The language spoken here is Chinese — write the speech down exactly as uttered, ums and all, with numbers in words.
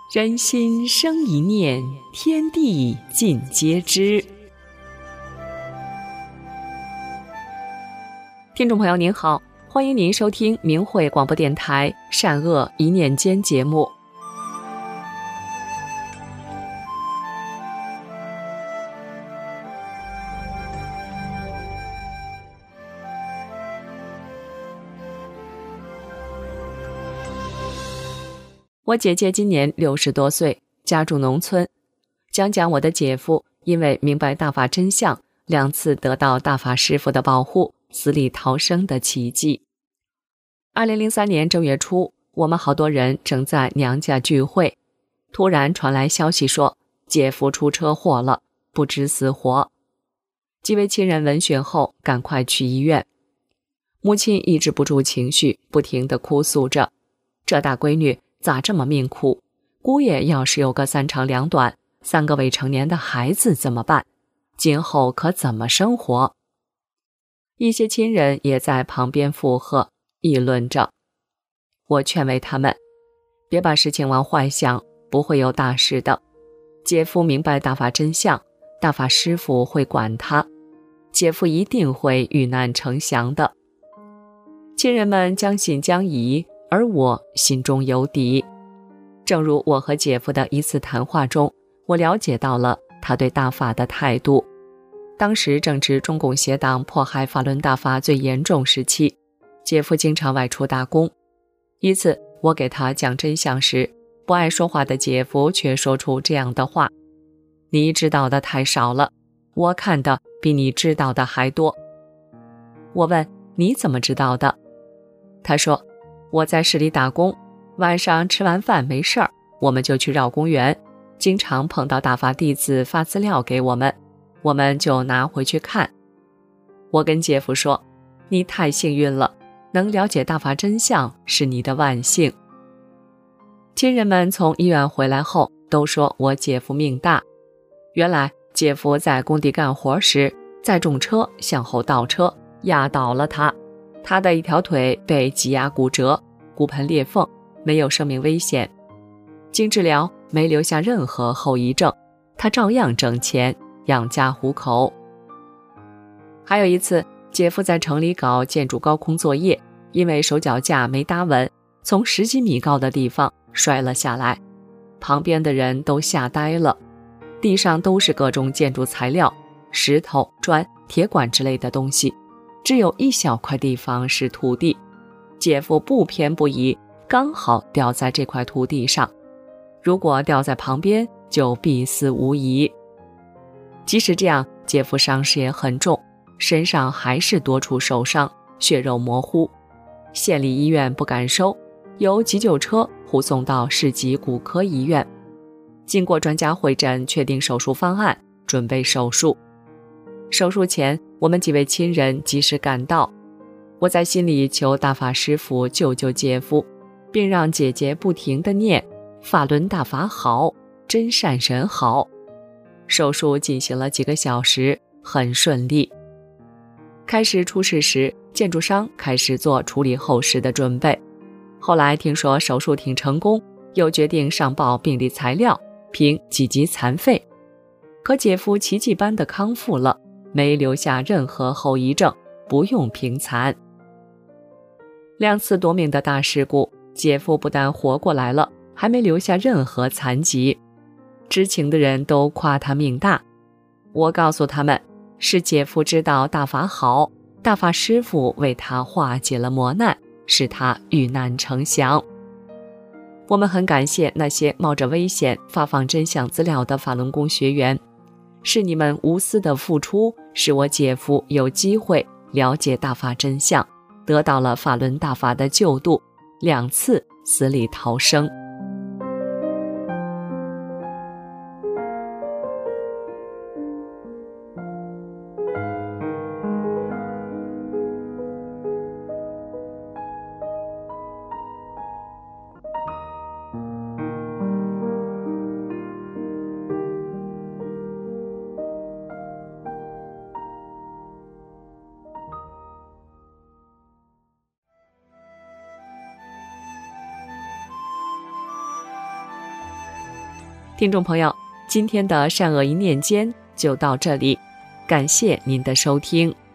人心生一念，天地尽皆知。听众朋友您好，欢迎您收听明慧广播电台善恶一念间节目。我姐姐今年六十多岁，家住农村。讲讲我的姐夫因为明白大法真相，两次得到大法师父的保护，死里逃生的奇迹。二零零三年正月初，我们好多人正在娘家聚会，突然传来消息说姐夫出车祸了，不知死活。几位亲人闻讯后赶快去医院。母亲抑制不住情绪，不停地哭诉着，这大闺女咋这么命苦？姑爷要是有个三长两短，三个未成年的孩子怎么办？今后可怎么生活？一些亲人也在旁边附和议论着。我劝慰他们，别把事情往坏想，不会有大事的。姐夫明白大法真相，大法师父会管他，姐夫一定会遇难成祥的。亲人们将信将疑，而我心中有底。正如我和姐夫的一次谈话中，我了解到了他对大法的态度。当时正值中共邪党迫害法轮大法最严重时期，姐夫经常外出打工。一次我给他讲真相时，不爱说话的姐夫却说出这样的话：你知道的太少了，我看的比你知道的还多。我问，你怎么知道的？他说，我在市里打工，晚上吃完饭没事儿，我们就去绕公园，经常碰到大法弟子发资料给我们，我们就拿回去看。我跟姐夫说，你太幸运了，能了解大法真相是你的万幸。亲人们从医院回来后都说我姐夫命大。原来姐夫在工地干活时，载重车向后倒车，压倒了他，他的一条腿被挤压骨折，骨盆裂缝，没有生命危险。经治疗没留下任何后遗症，他照样挣钱养家糊口。还有一次，姐夫在城里搞建筑高空作业，因为手脚架没搭稳，从十几米高的地方摔了下来，旁边的人都吓呆了。地上都是各种建筑材料，石头、砖、铁管之类的东西，只有一小块地方是土地。姐夫不偏不倚，刚好掉在这块土地上，如果掉在旁边就必死无疑。即使这样，姐夫伤势也很重，身上还是多处受伤，血肉模糊。县里医院不敢收，由急救车护送到市级骨科医院。经过专家会诊，确定手术方案，准备手术。手术前，我们几位亲人及时赶到，我在心里求大法师父救救姐夫，并让姐姐不停地念法轮大法好，真善人好。手术进行了几个小时，很顺利。开始出事时，建筑商开始做处理后事的准备，后来听说手术挺成功，又决定上报病历材料，评几级残废。可姐夫奇迹般的康复了，没留下任何后遗症，不用评残。两次夺命的大事故，姐夫不但活过来了，还没留下任何残疾。知情的人都夸他命大。我告诉他们，是姐夫知道大法好，大法师父为他化解了磨难，使他遇难成祥。我们很感谢那些冒着危险发放真相资料的法轮功学员，是你们无私的付出，使我姐夫有机会了解大法真相，得到了法轮大法的救度，两次死里逃生。 听众朋友，今天的善恶一念间就到这里，感谢您的收听。